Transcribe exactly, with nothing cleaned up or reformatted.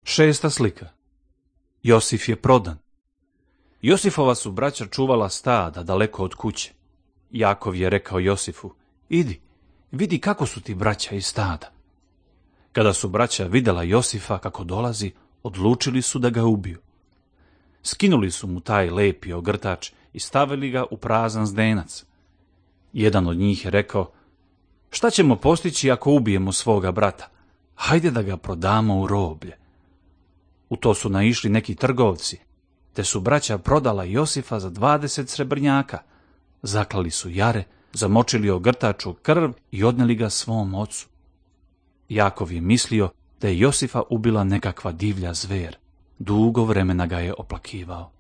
Šesta slika. Josif je prodan. Josifova su braća čuvala stada daleko od kuće. Jakov je rekao Josifu: idi, vidi kako su ti braća iz stada. Kada su braća vidjela Josifa kako dolazi, odlučili su da ga ubiju. Skinuli su mu taj lepi ogrtač i stavili ga u prazan zdenac. Jedan od njih je rekao: šta ćemo postići ako ubijemo svoga brata? Hajde da ga prodamo u roblje. U to su naišli neki trgovci, te su braća prodala Josifa za dvadeset srebrnjaka. Zaklali su jare, zamočili ogrtač u krv i odneli ga svom ocu. Jakov je mislio da je Josifa ubila nekakva divlja zver. Dugo vremena ga je oplakivao.